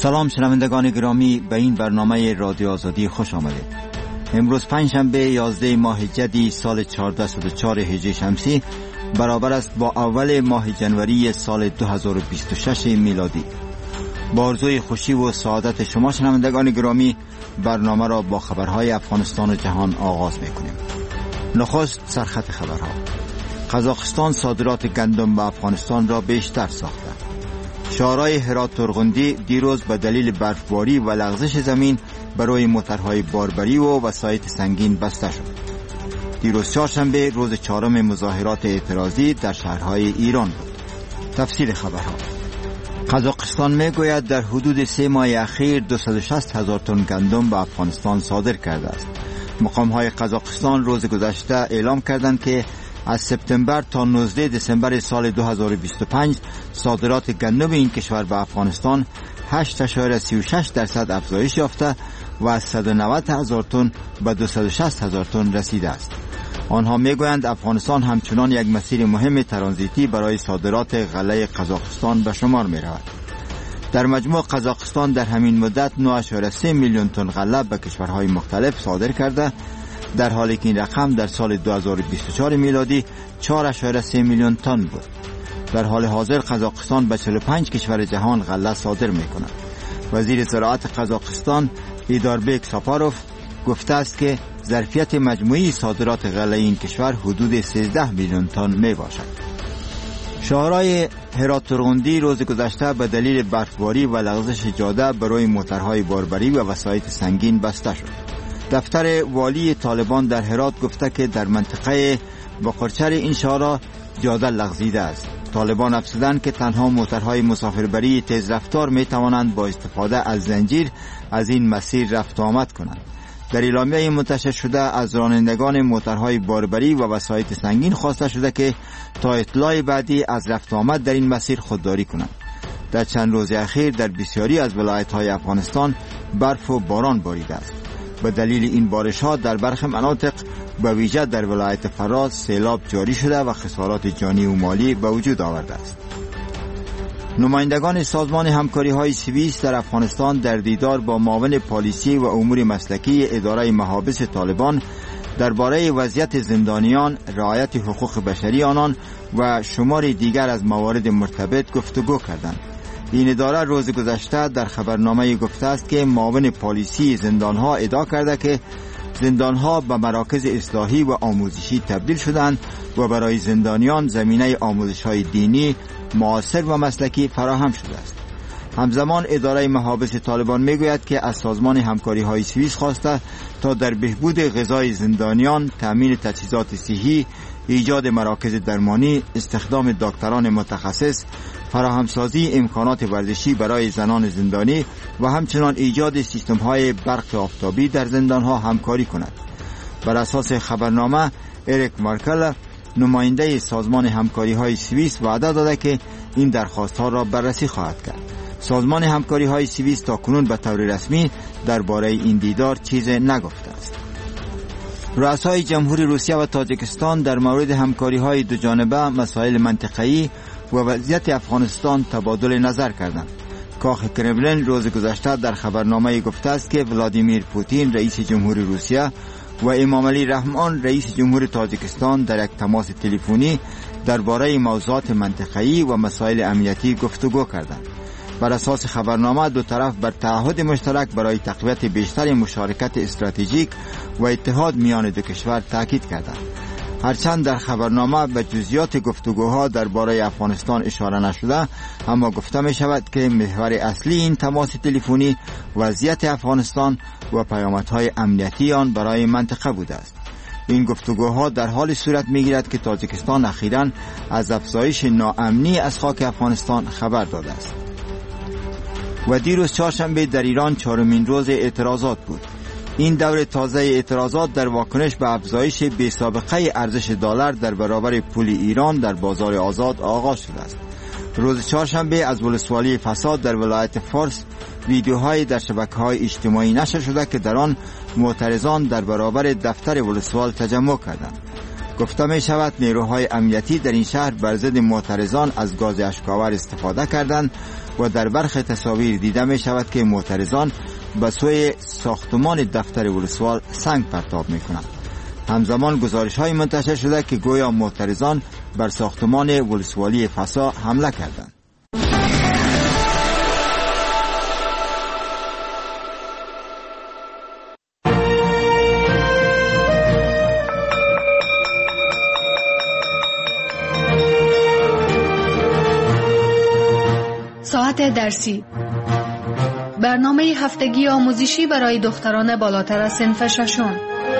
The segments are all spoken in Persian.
سلام شنوندگان گرامی، به این برنامه رادیو آزادی خوش آمدید. امروز پنجشنبه 11 ماه جدی سال 1404 هجری شمسی برابر است با اول ماه جنوری سال 2026 میلادی. با آرزوی خوشی و سعادت شما شنوندگان گرامی، برنامه را با خبرهای افغانستان و جهان آغاز می‌کنیم. نخست سرخط خبرها. قزاقستان صادرات گندم به افغانستان را بیشتر ساخته. شهرهای هرات ترغندی دیروز به دلیل برفباری و لغزش زمین برای موترهای باربری و وسایط سنگین بسته شد. دیروز چهارشنبه روز چهارم مظاهرات اعتراضی در شهرهای ایران بود. تفصیل خبرها. قزاقستان میگوید در حدود 3 ماه اخیر 260,000 تن گندم به افغانستان صادر کرده است. مقام‌های قزاقستان روز گذشته اعلام کردند که از سپتامبر تا 19 دسامبر سال 2025 صادرات گندم این کشور به افغانستان 8.36% افزایش یافته و از 190,000 تن به 260,000 تن رسیده است. آنها میگویند افغانستان همچنان یک مسیر مهم ترانزیتی برای صادرات غله قزاقستان به شمار می رود. در مجموع قزاقستان در همین مدت 9.3 میلیون تن غله به کشورهای مختلف صادر کرده، در حالی که این رقم در سال 2024 میلادی 4.3 میلیون تن بود. در حال حاضر قزاقستان به 45 کشور جهان غله صادر می کند. وزیر زراعت قزاقستان ایداربیک ساپاروف گفته است که ظرفیت مجموعی صادرات غله این کشور حدود 13 میلیون تن می باشد. شهرهای هرات ترغندی روز گذشته به دلیل برفباری و لغزش جاده برای موترهای باربری و وسایط سنگین بسته شد. دفتر والی طالبان در هرات گفته که در منطقه باقرچر این شهر جاده لغزیده است. طالبان افزودند که تنها موترهای مسافربری تیز رفتار می توانند با استفاده از زنجیر از این مسیر رفت آمد کنند. در اعلامیه منتشر شده از رانندگان موترهای باربری و وسایط سنگین خواسته شده که تا اطلاع بعدی از رفت آمد در این مسیر خودداری کنند. در چند روز اخیر در بسیاری از ولایت‌های افغانستان برف و باران باریده است. به دلیل این بارش‌ها در برخی مناطق به ویژه در ولایت فراز سیلاب جاری شده و خسارات جانی و مالی به وجود آورده است. نمایندگان سازمان همکاری‌های سوئیس در افغانستان در دیدار با معاون پالیسی و امور مسلکی اداره محابس طالبان درباره وضعیت زندانیان، رعایت حقوق بشری آنان و شماری دیگر از موارد مرتبط گفتگو کردند. این اداره روز گذشته در خبرنامه گفته است که معاون پالیسی زندانها ادعا کرده که زندانها به مراکز اصلاحی و آموزشی تبدیل شدند و برای زندانیان زمینه آموزش‌های دینی، معاصر و مسلکی فراهم شده است. همزمان اداره محابس طالبان میگوید که از سازمان همکاری‌های سوئیس خواسته تا در بهبود غذای زندانیان، تامین تجهیزات صحی، ایجاد مراکز درمانی، استخدام دکتران متخصص، فراهمسازی امکانات ورزشی برای زنان زندانی و همچنان ایجاد سیستم‌های برق آفتابی در زندان‌ها همکاری کند. بر اساس خبرنامه، اریک مارکل نماینده سازمان همکاری‌های سوئیس وعده داده که این درخواست‌ها را بررسی خواهد کرد. سازمان همکاری‌های سوئیس تاکنون به طور رسمی درباره این دیدار چیزی نگفته است. رؤسای جمهوری روسیه و تاجیکستان در مورد همکاری‌های دو جانبه، مسائل منطقه‌ای و وضعیت افغانستان تبادل نظر کردند. کاخ کرملین روز گذشته در خبرنامه گفته است که ولادیمیر پوتین رئیس جمهوری روسیه و امام علی رحمان رئیس جمهوری تاجیکستان در یک تماس تلفنی درباره موضوعات منطقه‌ای و مسائل امنیتی گفتگو کردند. بر اساس خبرنامه دو طرف بر تعهد مشترک برای تقویت بیشتر مشارکت استراتژیک و اتحاد میان دو کشور تاکید کردند. هرچند در خبرنامه به جزئیات گفتگوها درباره افغانستان اشاره نشده، اما گفته می شود که محور اصلی این تماس تلفنی وضعیت افغانستان و پیامدهای امنیتی آن برای منطقه بوده است. این گفتگوها در حال صورت می گیرد که تاجیکستان اخیراً از افزایش ناامنی از خاک افغانستان خبر داده است. و دیروز چهارشنبه در ایران چهارمین روز اعتراضات بود. این دور تازه اعتراضات در واکنش به افزایش بی‌سابقه ارزش دلار در برابر پول ایران در بازار آزاد آغاز شده است. روز چهارشنبه از ولسوالی فساد در ولایت فارس ویدیوهای در شبکه‌های اجتماعی نشر شده که در آن معترضان در برابر دفتر ولسوال تجمع کردند. گفته می شود نیروهای امنیتی در این شهر بر ضد معترضان از گاز اشک‌آور استفاده کردند و در برخی تصاویر دیده می شود که معترضان به سوی ساختمان دفتر ولسوال سنگ پرتاب می کنند. همزمان گزارش های منتشر شده که گویا معترضان بر ساختمان ولسوالی فسا حمله کردند. ساعت درسی، برنامه هفتگی آموزشی برای دختران بالاتر از صنف ششم.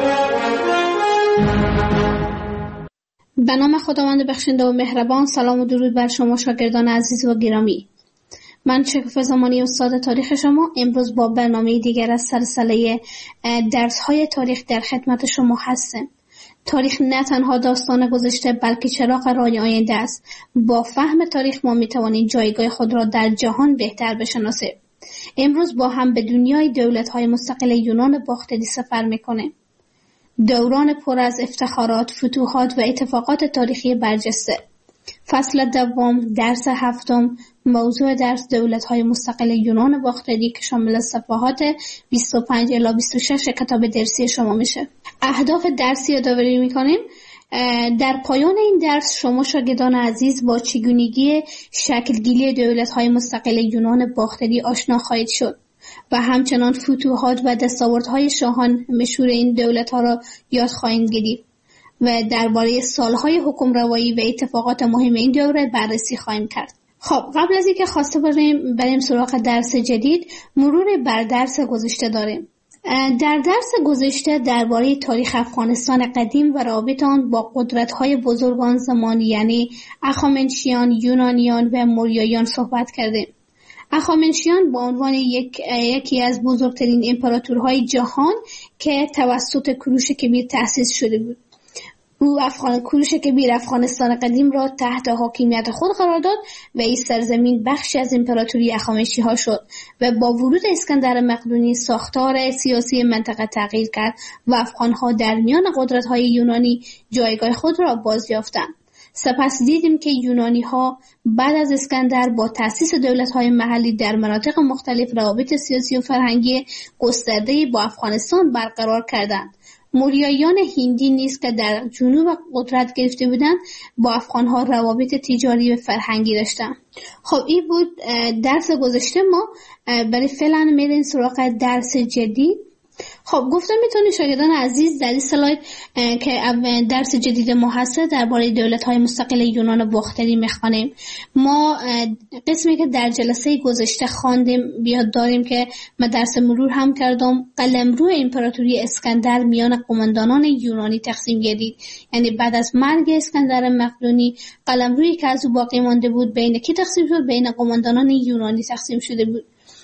به نام خداوند بخشنده و مهربان. سلام و درود بر شما شاگردان عزیز و گرامی. من شکوفه زمانی استاد تاریخ شما امروز با برنامه دیگر از سلسله درس‌های تاریخ در خدمت شما هستم. تاریخ نه تنها داستان گذشته بلکه چراغ راه آینده است. با فهم تاریخ ما می‌توانیم جایگاه خود را در جهان بهتر بشناسیم. امروز با هم به دنیای دولت‌های مستقل یونان باختری سفر می‌کنیم. دوران پر از افتخارات، فتوحات و اتفاقات تاریخی برجسته. فصل دوم، درس هفتم، موضوع درس دولت‌های مستقل یونان باختری که شامل صفحات 25 الی 26 کتاب درسی شما میشه. اهداف درسی یادآوری میکنیم. در پایان این درس شما شاگردان عزیز با چگونگی شکلگیری دولت‌های مستقل یونان باختری آشنا خواهید شد و همچنان فتوحات و دستاوردهای شاهان مشهور این دولت‌ها را یاد خواهید گرفت و درباره سالهای حکمروایی و اتفاقات مهم این دوره بررسی خواهیم کرد. خب قبل از اینکه خواسته بریم سراغ درس جدید، مرور بر درس گذشته داریم. در درس گذشته درباره تاریخ افغانستان قدیم و رابط آن با قدرت‌های بزرگان زمان یعنی اخامنشیان، یونانیان و موریاییان صحبت کردیم. اخامنشیان به عنوان یکی از بزرگترین امپراتورهای جهان که توسط کوروش کبیر تأسیس شده بود. او کوروش کبیر افغانستان قدیم را تحت حاکمیت خود قرار داد و این سرزمین بخشی از امپراتوری اخامنشی ها شد و با ورود اسکندر مقدونی ساختار سیاسی منطقه تغییر کرد و افغان ها در میان قدرت های یونانی جایگاه خود را بازیافتند. سپس دیدیم که یونانی ها بعد از اسکندر با تأسیس دولت های محلی در مناطق مختلف روابط سیاسی و فرهنگی گسترده‌ای با افغانستان برقرار کردند. موریاییان هندی نیز که در جنوب قدرت گرفته بودند با افغان‌ها روابط تجاری و فرهنگی داشتند. خب این بود درس گذشته ما. برای فعلا میریم سراغ درس جدید. خب گفتم میتونید شاگردان عزیز در این سلاید که درس جدید ما هست درباره دولت‌های مستقل یونان باختری میخوانیم. ما قسمی که در جلسه گذشته خواندیم بیاد داریم که من درس مرور هم کردم. قلمرو امپراتوری اسکندر میان قماندانان یونانی تقسیم گردید. یعنی بعد از مرگ اسکندر مقدونی قلمرویی که از او باقی مانده بود بین کی تقسیم شد؟ بین قماندانان یونانی تقسیم شده بود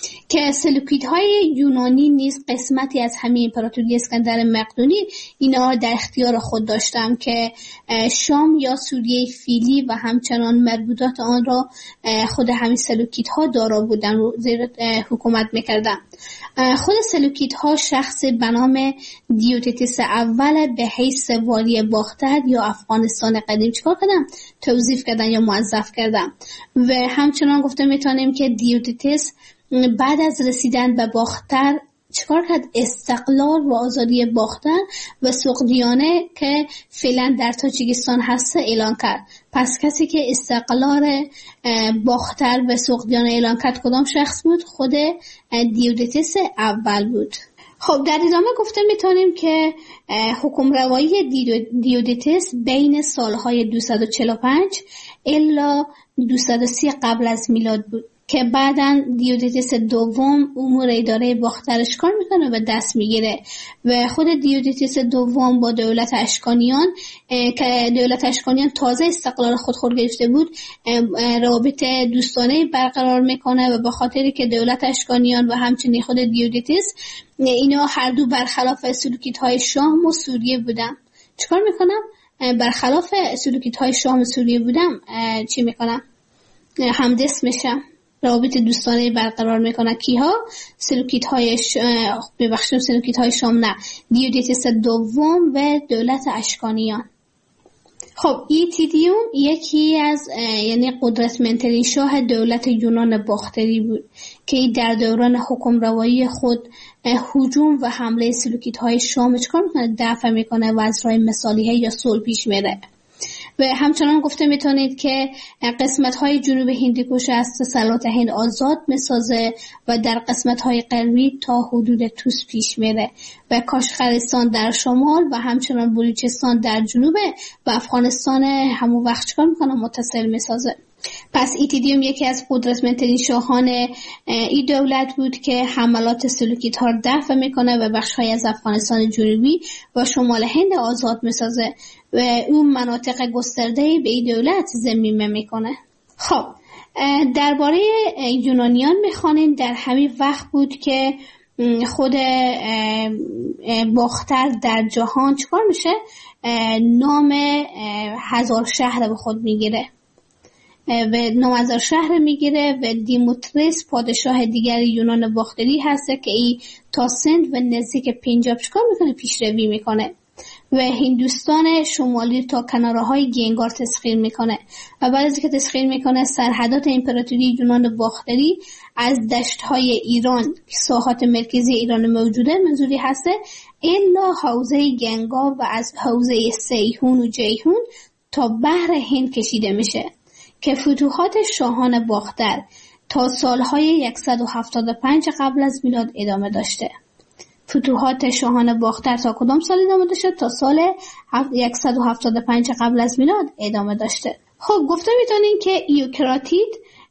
که سلوکیدهای یونانی نیز قسمتی از همین امپراتوری اسکندر مقدونی اینا در اختیار خود داشتم که شام یا سوریه فیلی و همچنان مربوطات آن را خود همین سلوکیدها دارا بودن و زیر حکومت میکردن. خود سلوکیدها شخص به نام دیوتیتس اول به حیث والی باختر یا افغانستان قدیم چکار کردن؟ توظیف کردن یا موظف کردن و همچنان گفته میتونیم که دیوتیتس بعد از رسیدن به باختر چکار کرد؟ استقلال و آزادی باختر و سغدیانه که فعلا در تاجیکستان هست اعلان کرد. پس کسی که استقلال باختر و سغدیانه اعلان کرد کدام شخص بود؟ خود دیوتیتس اول بود. خب در ادامه گفته میتونیم که حکمروایی دیوتیتس بین سالهای 245 الی 230 قبل از میلاد بود که بعداً دیوتیتس دوم امور اداره باخترش کار میکنه و دست میگیره و خود دیوتیتس دوم با دولت اشکانیان که دولت اشکانیان تازه استقلال خود گرفته بود روابط دوستانه برقرار میکنه و به خاطری که دولت اشکانیان و همچنین خود دیوتیتس اینا هر دو برخلاف سلوکیدهای شام و سوریه بودن. چیکار میکنم؟ برخلاف سلوکیدهای شام و سوریه بودم چی میکنم؟ همدست میشم، روابط دوستانه برقرار میکنه. کیها؟ سلوکیدهای سلوکیدهای شام نه، دیوتیتس دوم و دولت اشکانیان. خب ایتیدیوم یکی از یعنی قدرتمندترین شاه دولت یونان باختری بود که در دوران حکمروایی خود هجوم و حمله سلوکیدهای شام چکار میکنه؟ دفع میکنه و از راه مصالحه یا صلح پیش میره. و همچنان گفته میتونید که قسمت‌های جنوب هندوکش از سلطنت هند آزاد میسازه و در قسمت‌های غربی تا حدود توس پیش میره و کاشغرستان در شمال و همچنان بلوچستان در جنوب و افغانستان همون وقت چکار میکنه؟ متصل میسازه. پس ایتیدیوم یکی از قدرتمندترین شاهان این دولت بود که حملات سلوکیدها را دفع میکنه و بخش‌های از افغانستان جنوبی و شمال هند آزاد میسازه و اون مناطق گسترده به این دولت ضمیمه میکنه. خب درباره یونانیان میخوانیم در همین وقت بود که خود باختر در جهان چکار میشه؟ نام 1000 شهر به خود میگیره و 9000 شهر میگیره و دیموتریس پادشاه دیگر یونان باختری هسته که ای تا سند و نزدیک پنجاب چکار میکنه؟ پیشروی میکنه و هندوستان شمالی تا کنارهای گنگار تسخیر میکنه و بعد از اینکه تسخیر میکنه سرحدات امپراتوری یونان باختری از دشت‌های ایران ساحات مرکزی ایران موجوده منظوری هسته الا حوزه گنگا و از حوزه سیهون و جیهون تا بحر هند کشیده میشه که فتوحات شاهان باختر تا سالهای 175 قبل از میلاد ادامه داشته. فتوحات شاهان باختر تا کدام سال ادامه داشته؟ تا سال 175 قبل از میلاد ادامه داشته. خب گفته میتونین که ایوکراتید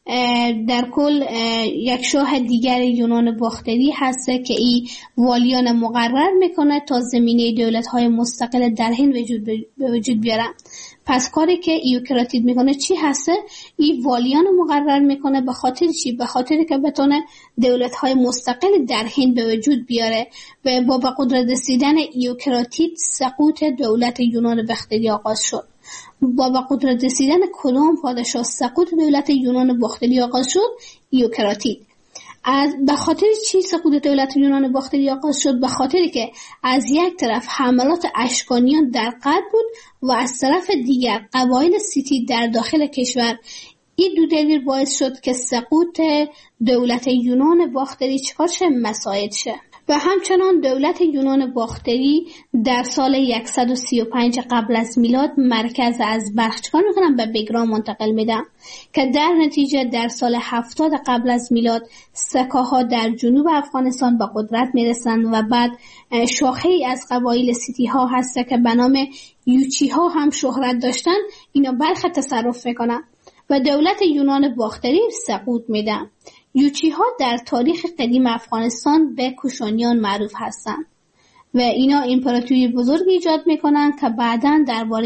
در کل یک شاه دیگر یونان باختری هسته که ای والیان مقرر میکنه تا زمینه دولت‌های مستقل در هند به وجود بیارن. پس کاری که ایوکراتید میکنه چی هسته؟ ای والیان مقرر میکنه به خاطر چی؟ به خاطر که بتونه دولت‌های مستقل در هند به وجود بیاره و با به قدرت رسیدن ایوکراتید سقوط دولت یونان باختری آغاز شد. با به قدرت رسیدن کدام پادشاه سقوط دولت یونان باختری آغاز شد؟ ایوکراتید. به خاطر چی سقوط دولت یونان باختری آغاز شد؟ به خاطری که از یک طرف حملات اشکانیان در غرب بود و از طرف دیگر قبایل سیتی در داخل کشور. این دو دلیل باعث شد که سقوط دولت یونان باختری چکار شه؟ مساعد شه. و همچنان دولت یونان باختری در سال 135 قبل از میلاد مرکز از بلخ چکار میکنن؟ به بگرام منتقل میدن که در نتیجه در سال 70 قبل از میلاد سکاها در جنوب افغانستان به قدرت میرسن و بعد شاخه‌ای از قبایل سیتی ها هست که به نام یوچی ها هم شهرت داشتن، اینا بلخ تصرف میکنن و دولت یونان باختری سقوط میدن. یوچی ها در تاریخ قدیم افغانستان به کوشانیان معروف هستند و اینا امپراتوری بزرگ ایجاد میکنن که بعداً درباره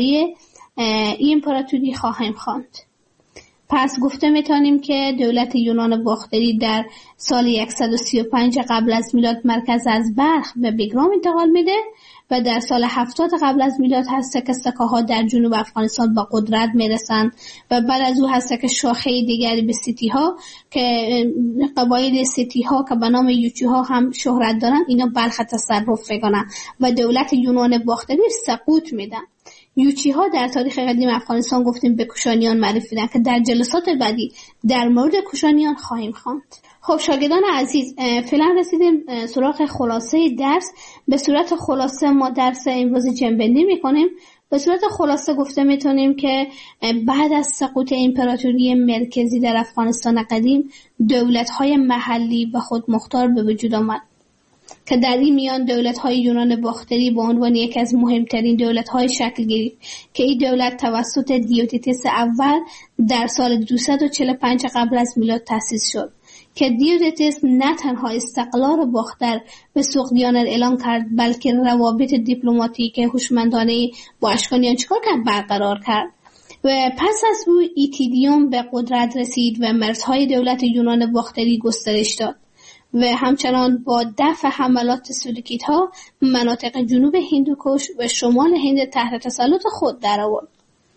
این امپراتوری خواهیم خواند. پس گفته میتونیم که دولت یونان باختری در سال 135 قبل از میلاد مرکز از بلخ به بگرام انتقال میده و در سال 70 قبل از میلاد هست که سکاها در جنوب افغانستان به قدرت میرسن و بعد از او هست که شاخه دیگری به سیتی ها که قبایل سیتی ها که به نام یوچی ها هم شهرت دارن اینا بلخ تصرف میکنن و دولت یونان باختری سقوط میدن. یوچی ها در تاریخ قدیم افغانستان گفتیم به کوشانیان معرفی دادن که در جلسات بعدی در مورد کوشانیان خواهیم خواند. خب شاگردان عزیز، فعلا رسیدیم سراغ خلاصه درس. به صورت خلاصه ما درس امروز جنبندی میکنیم. به صورت خلاصه گفته میتونیم که بعد از سقوط امپراتوری مرکزی در افغانستان قدیم دولت‌های محلی و خودمختار به وجود آمد که در این میان دولت‌های یونان باختری به عنوان یکی از مهمترین دولت‌های شکل گرفت که این دولت توسط دیوتیتس اول در سال 245 قبل از میلاد تأسیس شد که دیوتیتس نه تنها استقلال باختر به سقدیانان اعلام کرد بلکه روابط دیپلماتیک هوشمندانه با اشکانیان چکار کرد؟ برقرار کرد. و پس از او ایتیدیوم به قدرت رسید و مرزهای دولت یونان باختری گسترش داد و همچنان با دفع حملات سلوکیدها مناطق جنوب هندوکش و شمال هند تحت تسلط خود درآورد.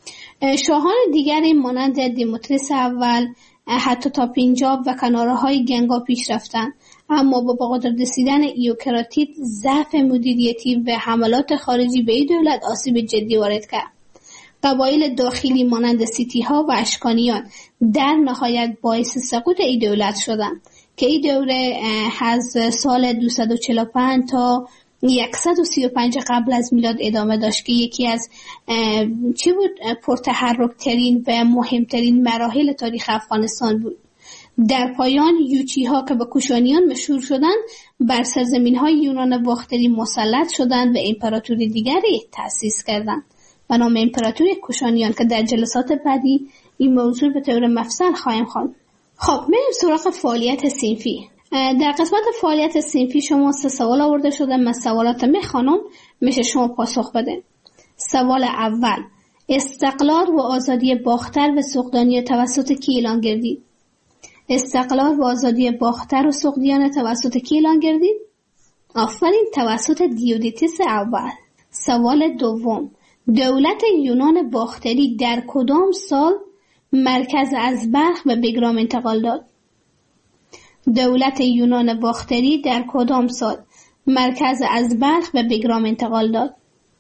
شاهان دیگری مانند دیموتریس اول حتی تا پنجاب و کنارهای گنگا پیش رفتند، اما با قدرت رسیدن ایوکراتید ضعف مدیریتی و حملات خارجی به این دولت آسیب جدی وارد کرد. قبایل داخلی مانند سیتی ها و اشکانیان در نهایت باعث سقوط این دولت شدند که این دوره از سال 245 تا 135 قبل از میلاد ادامه داشت که یکی از پرتحرک ترین و مهمترین مراحل تاریخ افغانستان بود. در پایان یوچی ها که به کوشانیان مشهور شدند بر سرزمین های یونان باختری مسلط شدند و امپراتوری دیگری تأسیس کردند به نام امپراتوری کوشانیان که در جلسات بعدی این موضوع به طور مفصل خواهیم خواند. خب میریم سراغ فعالیت صنفی. در قسمت فعالیت صنفی شما 3 سوال آورده شده. من سوالات میخوانم، میشه شما پاسخ بده. سوال اول: استقلال و آزادی باختر و سوقدیان توسط کی اعلان گردید؟ استقلال و آزادی باختر و سوقدیان توسط کی اعلان گردید؟ آفرین، توسط دیودیتس اول. سوال دوم: دولت یونان باختری در کدام سال مرکز از بلخ به بگرام انتقال داد؟ دولت یونان باختری در کدام سال مرکز از بلخ به بگرام انتقال داد؟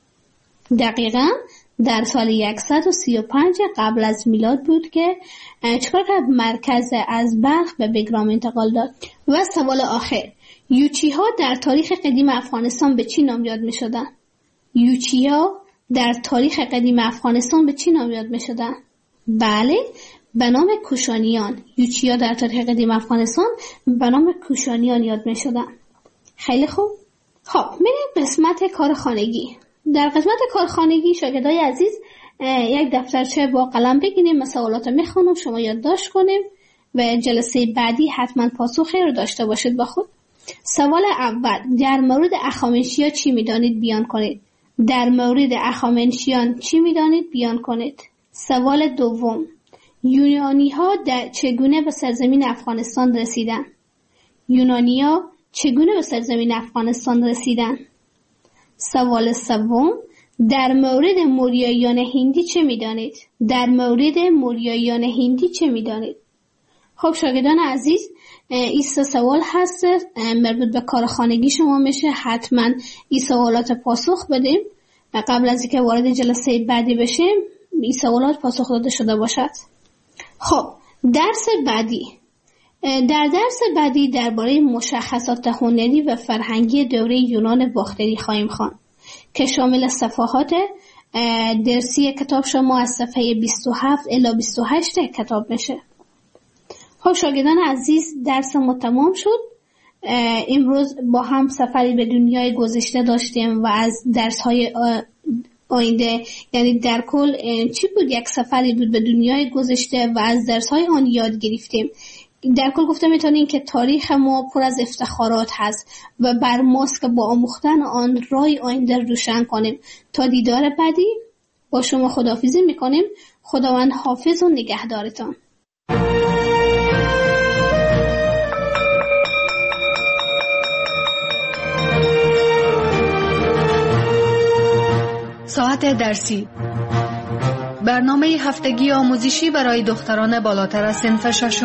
دقیقاً در سال 135 قبل از میلاد بود که چکار کرد؟ مرکز از بلخ به بگرام انتقال داد. و سوال آخر: یوچی ها در تاریخ قدیم افغانستان به چی نام یاد می شدن؟ یوچی ها در تاریخ قدیم افغانستان به چی نام یاد می شدن؟ بله، به نام کوشانیان. یوچی ها در تاریخ قدیم افغانستان به نام کوشانیان یاد می شدن. خیلی خوب. خب میریم قسمت کارخانگی. در قسمت کارخانگی شاگردای عزیز یک دفترچه با قلم بگیریم، مسئولات میخونم، شما یادداشت کنیم و جلسه بعدی حتما پاسخی رو داشته باشید با خود. سوال اول: در مورد اخامنشیان چی میدانید؟ بیان کنید. در مورد اخامنشیان چی میدانید؟ بیان کنید. سوال دوم: یونانی ها چگونه به سرزمین افغانستان رسیدند؟ یونانی ها چگونه به سرزمین افغانستان رسیدند؟ سوال سوم: در مورد موریاییان هندی چه میدانید؟ در مورد موریاییان هندی چه میدانید؟ خب شاگردان عزیز، این 3 سوال هست مربوط به کارخانگی شما میشه. حتما این سوالات پاسخ بدیم و قبل از اینکه وارد جلسه بعدی بشیم این سوالات پاسخ داده شده باشد. خب درس بعدی. در درس بعدی درباره مشخصات هنری و فرهنگی دوره یونان باختری خواهیم خواند که شامل صفحات درسی کتاب شما از صفحه 27 الی 28 کتاب میشه. خب شاگردان عزیز، درس ما تمام شد. امروز با هم سفری به دنیای گذشته داشتیم و از درس‌های آینده، یعنی در کل چی بود؟ یک سفری بود به دنیای گذشته و از درس‌های آن یاد گرفتیم. در کل گفته میتونیم که تاریخ ما پر از افتخارات هست و بر ماست که با آموختن آن راه آینده روشن کنیم. تا دیدار بعدی با شما خداحافظی میکنیم. خداوند حافظ و نگهدارتان. ساعت درسی، برنامه هفتگی آموزشی برای دختران بالاتر از صنف 6.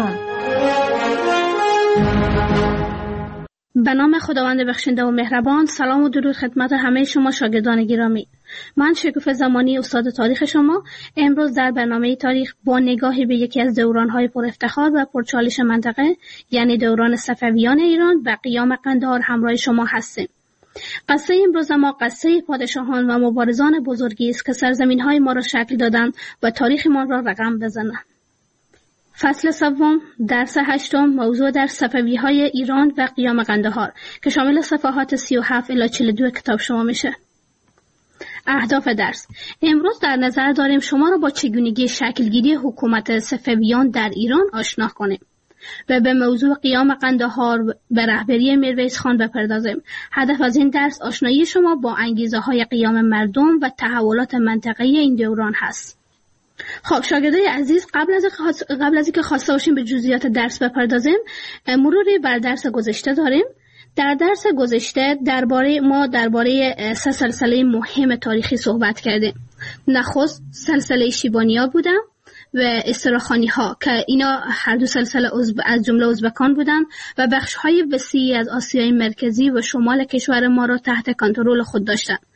به نام خداوند بخشنده و مهربان. سلام و درود خدمت همه شما شاگردان گرامی. من شکوفه زمانی، استاد تاریخ شما، امروز در برنامه تاریخ با نگاهی به یکی از دوران‌های پر افتخار و پرچالش منطقه، یعنی دوران صفویان ایران و قیام قندهار همراه شما هستیم. قصه امروز ما قصه پادشاهان و مبارزان بزرگی است که سرزمین‌های ما را شکل دادند و تاریخ ما را رقم بزنند. فصل سوم، درس 8، موضوع در صفوی‌های ایران و قیام قندهار که شامل صفحات 37 الی 42 کتاب شما میشه. اهداف درس: امروز در نظر داریم شما را با چگونگی شکلگیری حکومت صفویان در ایران آشنا کنیم و به موضوع قیام قندهار به رهبری میرویس خان بپردازیم. هدف از این درس آشنایی شما با انگیزه‌های قیام مردم و تحولات منطقه‌ای این دوران هست. خب شاگردای عزیز، قبل از اینکه خواسته باشیم به جزئیات درس بپردازیم، مروری بر درس گذشته داریم. در درس گذشته درباره 3 سلسله مهم تاریخی صحبت کردیم. نخست سلسله شیبانی‌ها بودن و استراخانی‌ها که اینا هر دو سلسله از جمله ازبکان بودن و بخش‌های وسیعی از آسیای مرکزی و شمال کشور ما را تحت کنترل خود داشتند.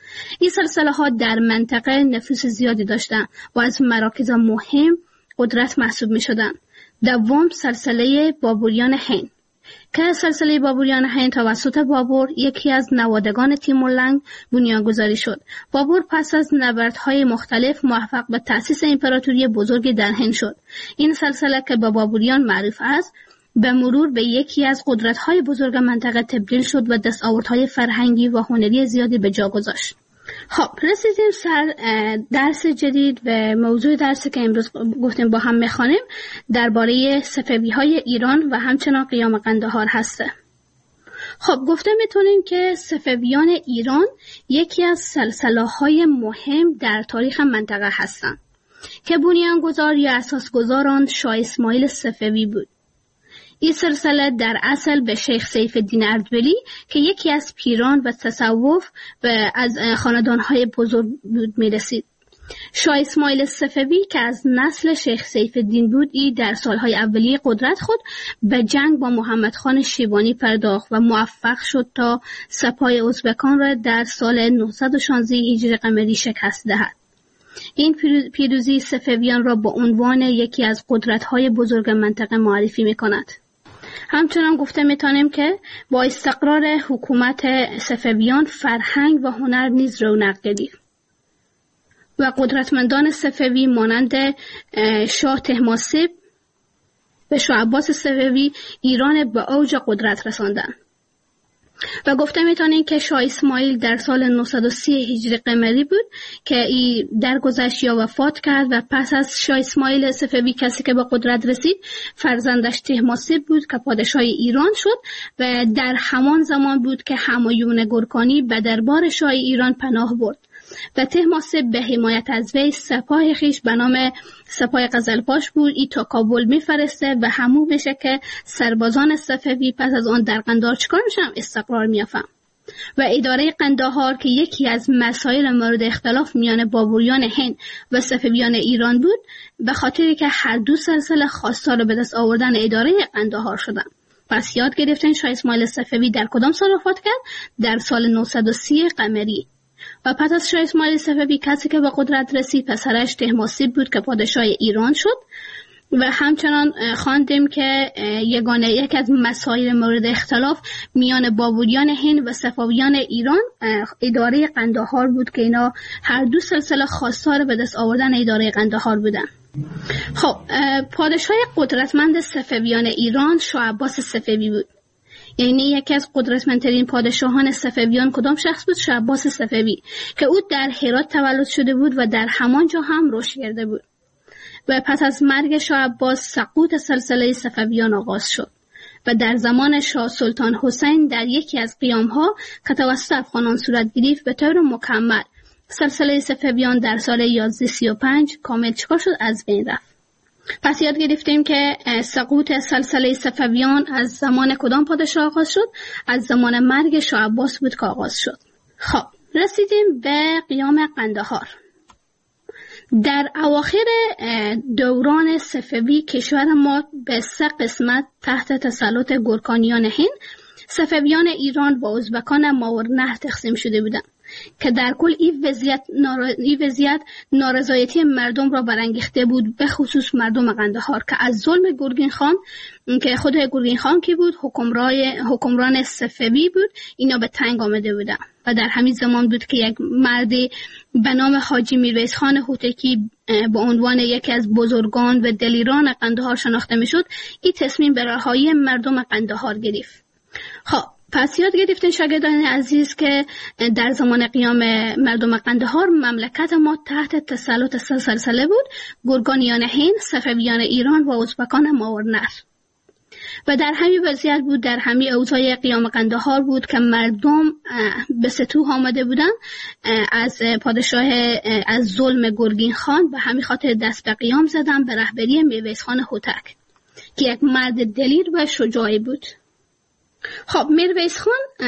این سلسله ها در منطقه نفوذ زیادی داشتند و از مراکز مهم قدرت محسوب می شدند. دوم، سلسله بابوریان هند که سلسله بابوریان هند توسط بابور، یکی از نوادگان تیمورلنگ، بنیانگذاری شد. بابور پس از نبردهای مختلف موفق به تأسیس امپراتوری بزرگی در هند شد. این سلسله که به بابوریان معروف است، به مرور به یکی از قدرت‌های بزرگ منطقه تبدیل شد و دستاوردهای فرهنگی و هنری زیادی به جا گذاشت. خب رسیدیم سر درس جدید و موضوع درسی که امروز گفتیم با هم میخوانیم درباره صفوی‌های ایران و همچنان قیام قندهار هسته. خب گفته میتونیم که صفویان ایران یکی از سلسله‌های مهم در تاریخ منطقه هستند که بنیانگذار یا اساسگذار آن شاه اسماعیل صفوی بود. این سلسله در اصل به شیخ سیف الدین اردبیلی که یکی از پیران و تصوف و از خاندانهای بزرگ بود میرسید. شاه اسماعیل صفوی که از نسل شیخ سیف الدین بود، ای در سالهای اولیه قدرت خود به جنگ با محمد خان شیبانی پرداخت و موفق شد تا سپاه ازبکان را در سال 916 هجری قمری شکست دهد. این پیروزی صفویان را به عنوان یکی از قدرت‌های بزرگ منطقه معرفی می‌کند. همچنان گفته می‌توانیم که با استقرار حکومت صفویان فرهنگ و هنر نیز رونق گرفت و قدرتمندان صفوی مانند شاه طهماسب و شاه عباس صفوی ایران به اوج قدرت رساندند. و گفته میتونیم که شاه اسماعیل در سال 930 هجری قمری بود که ای درگذشت یا وفات کرد و پس از شاه اسماعیل صفوی کسی که به قدرت رسید فرزندش طهماسب بود که پادشاه ایران شد و در همان زمان بود که همایون گرکانی به دربار شاه ایران پناه برد و طهماسب به حمایت از وی سپاه خیش به نام سپاه قزلباش بود ای تا کابل میفرسته و همو بشه که سربازان صفوی پس از آن در قندهار چکار میشن استقرار میافن. و اداره قندهار که یکی از مسائل مورد اختلاف میان بابوریان هند و صفویان ایران بود، به خاطری که هر دو سلسله خواستار به دست آوردن اداره قندهار شدند. پس یاد گرفتن شاه اسماعیل صفوی در کدام سال وفات کرد؟ در سال 930 قمری. و پس از شاه اسماعیل صفوی کسی که به قدرت رسید پسرش طهماسب بود که پادشاه ایران شد. و همچنان خواندیم که یکی از مسائل مورد اختلاف میان بابوریان هند و صفویان ایران اداره قندهار بود که اینا هر دو سلسله خواستار به دست آوردن اداره قندهار بودن. خب پادشاه قدرتمند صفویان ایران شاه عباس صفوی بود. یعنی یکی از قدرتمندترین پادشاهان صفویان کدام شخص بود؟ شاه عباس صفوی که او در هرات تولد شده بود و در همانجا هم رشد کرده بود. و پس از مرگ شاه عباس سقوط سلسله صفویان آغاز شد و در زمان شاه سلطان حسین در یکی از قیام‌ها که توسط افغانان صورت گرفت به طور مکمل سلسله صفویان در سال 1135 کامل چکار شد؟ از بین رفت. پس یاد گرفتیم که سقوط سلسله صفویان از زمان کدام پادشاه آغاز شد؟ از زمان مرگ شاه عباس بود که آغاز شد. خب رسیدیم به قیام قندهار. در اواخر دوران صفوی کشور ما به 3 قسمت تحت تسلط گرکانیان هند، صفویان ایران و ازبکان ماورالنهر تقسیم شده بودند که در کل این وضعیت نارضایتی مردم را برانگیخته بود، به خصوص مردم قندهار که از ظلم گرگین خان که خود گرگین خان که بود حکمران صفوی بود، اینا به تنگ آمده بودند. و در همین زمان بود که یک مردی به نام حاجی میرویس خان هوتکی به عنوان یکی از بزرگان و دلیران قندهار شناخته میشد، این تصمیم به رهایی مردم قندهار گرفت. خب پس یاد گرفتین شاگردان عزیز که در زمان قیام مردم قندهار مملکت ما تحت تسلط 3 سلسله بود: گرگانیان هند، صفویان ایران و ازبکان ماورالنهر. و در همین وضعیت بود، در همین اوضاع قیام قندهار بود که مردم به ستوه آمده بودن از پادشاه از ظلم گرگین خان، به همین خاطر دست به قیام زدن به رهبری میرویس خان هوتک که یک مرد دلیر و شجاعی بود. خب میرویس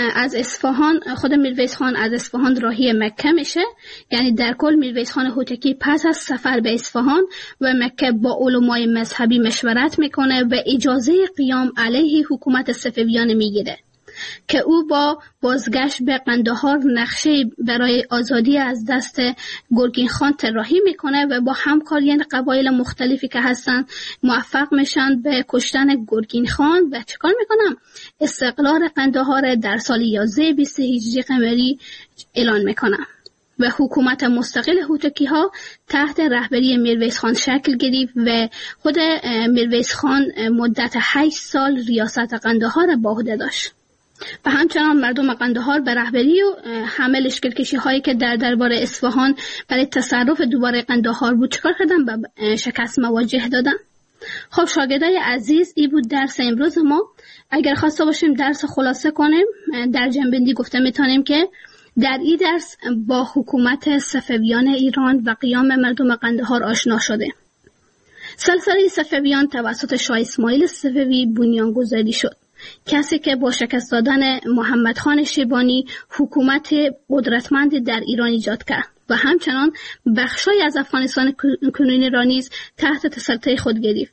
خان از اصفهان راهی مکه میشه، یعنی در کل میرویس خان هوتکی پس از سفر به اصفهان و مکه با علمای مذهبی مشورت میکنه و اجازه قیام علیه حکومت صفویان میگیره که او با بازگشت به قندهار نقشه برای آزادی از دست گرگین خان طراحی میکنه و با همکاری قبایل مختلفی که هستن موفق میشن به کشتن گرگین خان و چیکار میکنن؟ استقلال قندهار در سال 11 20 هجری قمری اعلان میکنن و حکومت مستقل هوتکی ها تحت رهبری میرویس خان شکل گرفت و خود میرویس خان مدت 8 سال ریاست قندهار به عهده داشت. و همچنان مردم قندهار به رهبری و همه لشکرکشی هایی که در دربار اصفهان برای تصرف دوباره قندهار بود چکار کردن؟ به شکست مواجه دادن. خب شاگردای عزیز، این بود درس امروز ما. اگر خواسته باشیم درس خلاصه کنیم، در جنبندی گفته میتونیم که در این درس با حکومت صفویان ایران و قیام مردم قندهار آشنا شده. سلسله صفویان توسط شاه اسماعیل صفوی بنیانگذاری شد، کسی که با شکست دادن محمد خان شیبانی حکومت قدرتمند در ایران ایجاد کرد و همچنان بخشای از افغانستان کنونی را نیز تحت تسلط خود گرفت.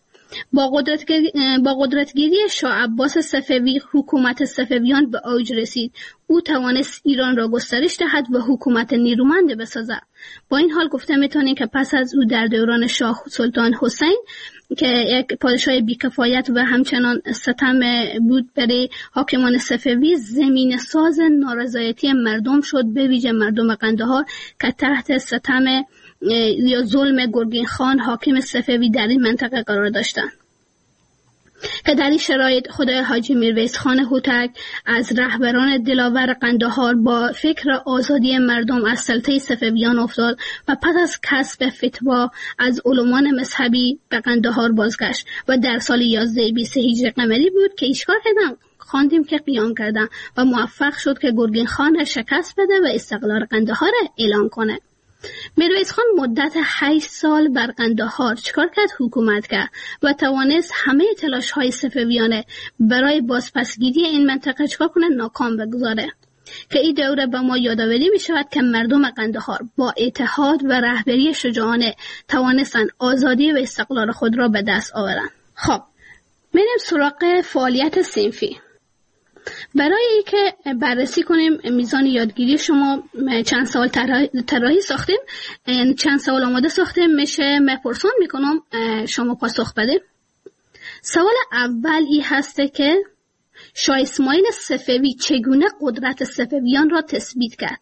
با قدرتگیری شاه عباس صفوی حکومت صفویان به اوج رسید. او توانست ایران را گسترش دهد و حکومت نیرومند بسازد. با این حال گفته میتونیم که پس از او در دوران شاه سلطان حسین که یک پادشاه بیکفایت و همچنان ستم بود برای حاکمان صفوی، زمین ساز نارضایتی مردم شد، به ویژه مردم قندهار که تحت ستم یا ظلم گرگین خان حاکم صفوی در این منطقه قرار داشتند. که در این شرایط خدای حاجی میرویس خان هوتک از رهبران دلاور قندهار با فکر آزادی مردم از سلطه صفویان افتاد و پس از کسب فتوا از علمان مذهبی به قندهار بازگشت و در سال 11 20 هجری قمری بود که ایشکار کردن، خواندیم که قیام کردن و موفق شد که گرگین خان را شکست بده و استقلال قندهار اعلان کنه. میرویس خان مدت 8 سال بر قندهار چکار کرد؟ حکومت کرد و توانست همه تلاش های صفویان برای بازپسگیری این منطقه چکار کنه؟ ناکام بگذاره. که این دوره به ما یادآوری می شود که مردم قندهار با اتحاد و رهبری شجاعانه توانستند آزادی و استقلال خود را به دست آورند. خب میریم سراغ فعالیت صنفی. برای اینکه بررسی کنیم میزان یادگیری شما، چند سوال طراحی ساختیم، چند سوال آماده ساختیم، میشه مپرسان میکنم شما پاسخ بده. سوال اول این هسته که شاه اسماعیل صفوی چگونه قدرت صفویان را تثبیت کرد؟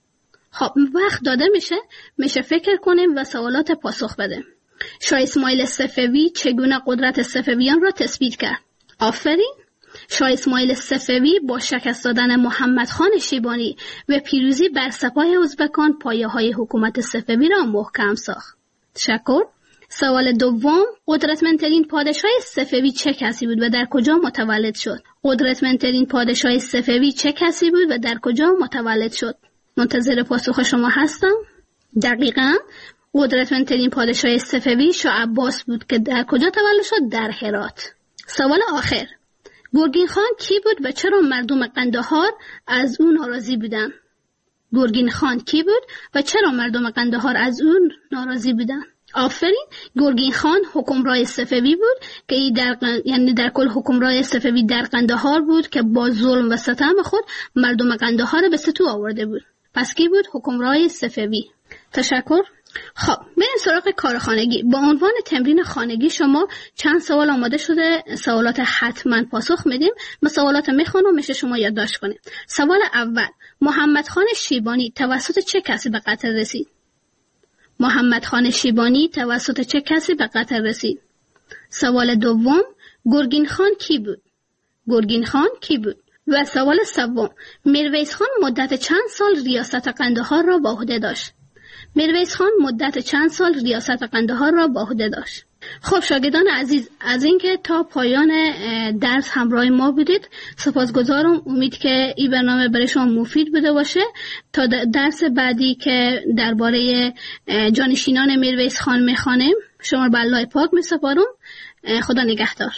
خب وقت داده میشه فکر کنیم و سوالات پاسخ بده. شاه اسماعیل صفوی چگونه قدرت صفویان را تثبیت کرد؟ آفرین. شاه اسماعیل صفوی با شکست دادن محمد خان شیبانی و پیروزی بر سپاه ازبکان پایه‌های حکومت صفوی را محکم ساخت. تشکر. سوال دوم، قدرتمندترین پادشاه صفوی چه کسی بود و در کجا متولد شد؟ قدرتمندترین پادشاه صفوی چه کسی بود و در کجا متولد شد؟ منتظر پاسخ شما هستم. دقیقاً قدرتمندترین پادشاه صفوی شاه عباس بود که در کجا تولد شد؟ در هرات. سوال آخر، گرگین خان کی بود و چرا مردم قندهار از او ناراضی بودند؟ گرگین خان کی بود و چرا مردم قندهار از او ناراضی بودند؟ آفرین. گرگین خان حکمرای صفوی بود که یعنی در کل حکمرای صفوی در قندهار بود که با ظلم و ستم خود مردم قندهار به ستو آورده بود. پس کی بود؟ حکمرای صفوی. تشکر. خب بریم سراغ کار خانگی. با عنوان تمرین خانگی شما چند سوال آماده شده، سوالات حتما پاسخ میدیم. ما سوالات میخونم، میشه شما یادداشت کنید. سوال اول، محمد خان شیبانی توسط چه کسی به قتل رسید؟ محمد خان شیبانی توسط چه کسی به قتل رسید؟ سوال دوم، گرگین خان کی بود؟ گرگین خان کی بود؟ و سوال سوم، میرویس خان مدت چند سال ریاست قندهار را به عهده داشت؟ میرویس خان مدت چند سال ریاست قندهار را به عهده داشت؟ خب شاگردان عزیز، از اینکه تا پایان درس همراه ما بودید سپاسگزارم. امید که این برنامه برای شما مفید بوده باشه. تا درس بعدی که درباره جانشینان میرویس خان میخوانیم شما رو به الله پاک میسپارم. خدا نگهدار.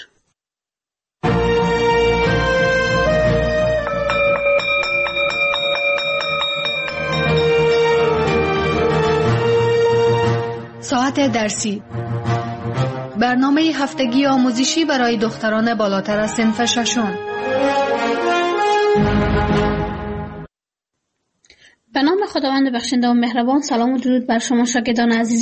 ساعت درسی، برنامه هفتگی آموزشی برای دختران بالاتر از صنف ششم. به نام خداوند بخشنده و مهربان. سلام و درود بر شما شاگردان عزیز